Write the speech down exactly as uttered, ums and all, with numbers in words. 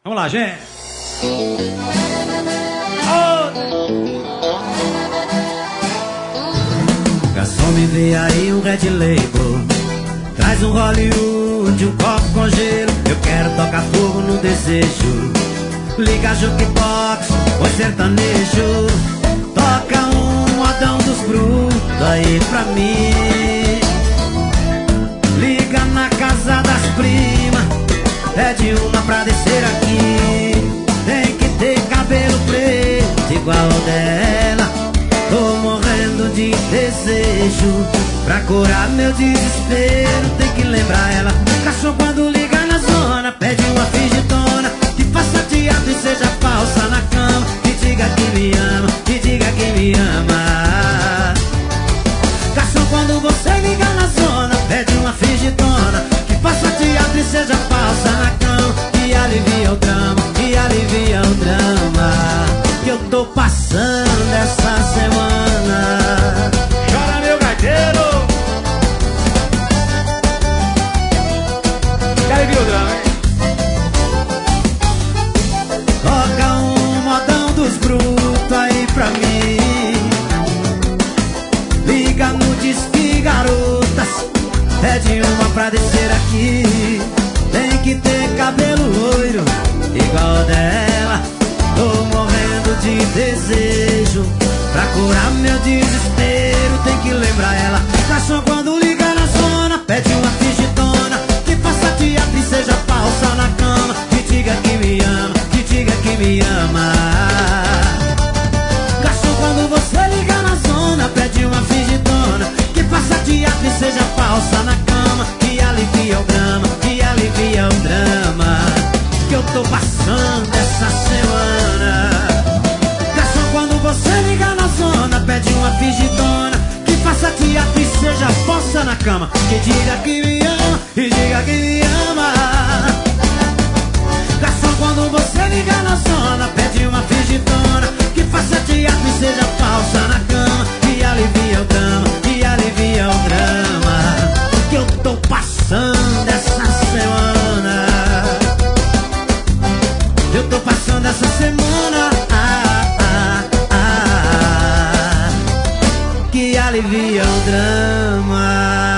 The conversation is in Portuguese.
Vamos lá, gente. Garçom, me vê aí um Red Label, traz um Hollywood, um copo com gelo. Eu quero tocar fogo no desejo. Liga jukebox, ou sertanejo, toca um modão dos brutos aí pra mim. Liga na casa das primas, pede uma pra descer aqui. Tem que ter cabelo preto igual ao dela. Tô morrendo de desejo, pra curar meu desespero tem que lembrar ela. Cachorro quando liga na zona, pede uma fingidona, que faça teatro e seja falsa na cama. Que diga que me ama, que diga que me ama. Cachorro quando você liga na zona, pede uma fingidona, que faça teatro e seja falsa na cama. Que alivia o drama, que alivia o drama que eu tô passando essa semana. Chora, meu gaiteiro. Que alivia o drama, hein? Toca um modão dos brutos aí pra mim. Liga no Disque Garotas, pede uma pra descer aqui. Tem que ter cabelo loiro igual dela. Tô morrendo de desejo, pra curar meu desespero tem que lembrar ela. Cachorro quando liga na zona, pede uma fingidona, que faça teatro e seja falsa na cama. Que diga que me ama, que diga que me ama. Cachorro quando você liga na zona, pede uma fingidona, que faça teatro e seja falsa na cama. Que alivia o drama, que alivia o drama que eu tô passando essa semana. Cachorro quando você liga na zona, pede uma fingidona, que faça teatro e seja falsa na cama. Que diga que me ama, e diga que me ama. Cachorro quando você liga na zona, pede uma fingidona, que faça teatro e seja falsa na cama. Que alivia o drama, que alivia o drama que eu tô passando essa semana. Eu tô passando essa semana, ah, ah, ah, que alivia o drama.